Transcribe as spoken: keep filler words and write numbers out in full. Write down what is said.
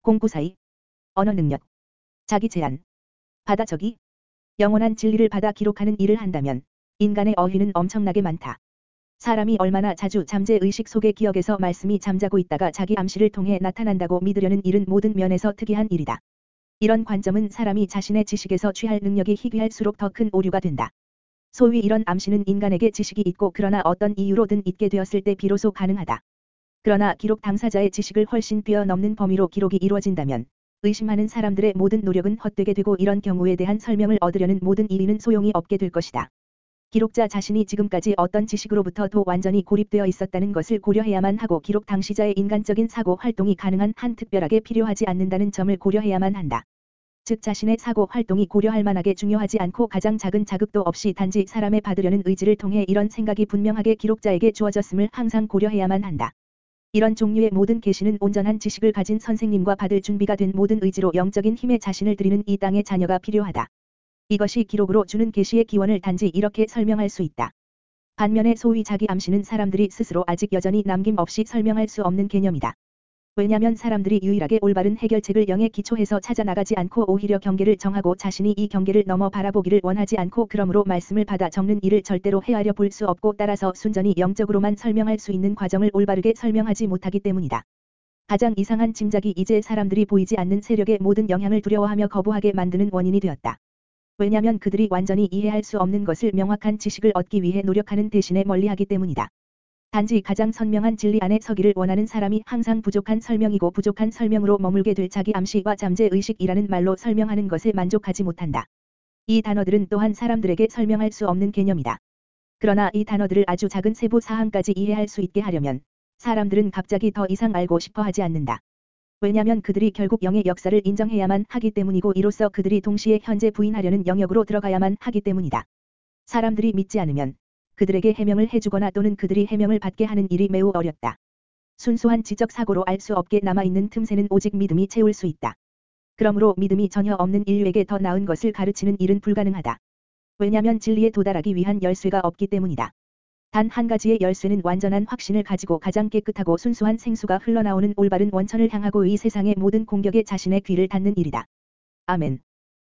공구사의, 언어 능력, 자기 제한, 받아적이, 영원한 진리를 받아 기록하는 일을 한다면 인간의 어휘는 엄청나게 많다. 사람이 얼마나 자주 잠재의식 속의 기억에서 말씀이 잠자고 있다가 자기 암시를 통해 나타난다고 믿으려는 일은 모든 면에서 특이한 일이다. 이런 관점은 사람이 자신의 지식에서 취할 능력이 희귀할수록 더 큰 오류가 된다. 소위 이런 암시는 인간에게 지식이 있고 그러나 어떤 이유로든 있게 되었을 때 비로소 가능하다. 그러나 기록 당사자의 지식을 훨씬 뛰어넘는 범위로 기록이 이루어진다면 의심하는 사람들의 모든 노력은 헛되게 되고 이런 경우에 대한 설명을 얻으려는 모든 이의는 소용이 없게 될 것이다. 기록자 자신이 지금까지 어떤 지식으로부터도 완전히 고립되어 있었다는 것을 고려해야만 하고 기록 당시자의 인간적인 사고 활동이 가능한 한 특별하게 필요하지 않는다는 점을 고려해야만 한다. 즉 자신의 사고 활동이 고려할 만하게 중요하지 않고 가장 작은 자극도 없이 단지 사람의 받으려는 의지를 통해 이런 생각이 분명하게 기록자에게 주어졌음을 항상 고려해야만 한다. 이런 종류의 모든 계시는 온전한 지식을 가진 선생님과 받을 준비가 된 모든 의지로 영적인 힘에 자신을 드리는 이 땅의 자녀가 필요하다. 이것이 기록으로 주는 계시의 기원을 단지 이렇게 설명할 수 있다. 반면에 소위 자기 암시는 사람들이 스스로 아직 여전히 남김없이 설명할 수 없는 개념이다. 왜냐하면 사람들이 유일하게 올바른 해결책을 영에 기초해서 찾아 나가지 않고 오히려 경계를 정하고 자신이 이 경계를 넘어 바라보기를 원하지 않고 그러므로 말씀을 받아 적는 일을 절대로 헤아려 볼 수 없고 따라서 순전히 영적으로만 설명할 수 있는 과정을 올바르게 설명하지 못하기 때문이다. 가장 이상한 짐작이 이제 사람들이 보이지 않는 세력의 모든 영향을 두려워하며 거부하게 만드는 원인이 되었다. 왜냐하면 그들이 완전히 이해할 수 없는 것을 명확한 지식을 얻기 위해 노력하는 대신에 멀리하기 때문이다. 단지 가장 선명한 진리 안에 서기를 원하는 사람이 항상 부족한 설명이고 부족한 설명으로 머물게 될 자기 암시와 잠재의식이라는 말로 설명하는 것에 만족하지 못한다. 이 단어들은 또한 사람들에게 설명할 수 없는 개념이다. 그러나 이 단어들을 아주 작은 세부 사항까지 이해할 수 있게 하려면 사람들은 갑자기 더 이상 알고 싶어 하지 않는다. 왜냐하면 그들이 결국 영의 역사를 인정해야만 하기 때문이고 이로써 그들이 동시에 현재 부인하려는 영역으로 들어가야만 하기 때문이다. 사람들이 믿지 않으면 그들에게 해명을 해주거나 또는 그들이 해명을 받게 하는 일이 매우 어렵다. 순수한 지적 사고로 알 수 없게 남아있는 틈새는 오직 믿음이 채울 수 있다. 그러므로 믿음이 전혀 없는 인류에게 더 나은 것을 가르치는 일은 불가능하다. 왜냐하면 진리에 도달하기 위한 열쇠가 없기 때문이다. 단 한 가지의 열쇠는 완전한 확신을 가지고 가장 깨끗하고 순수한 생수가 흘러나오는 올바른 원천을 향하고 이 세상의 모든 공격에 자신의 귀를 닫는 일이다. 아멘.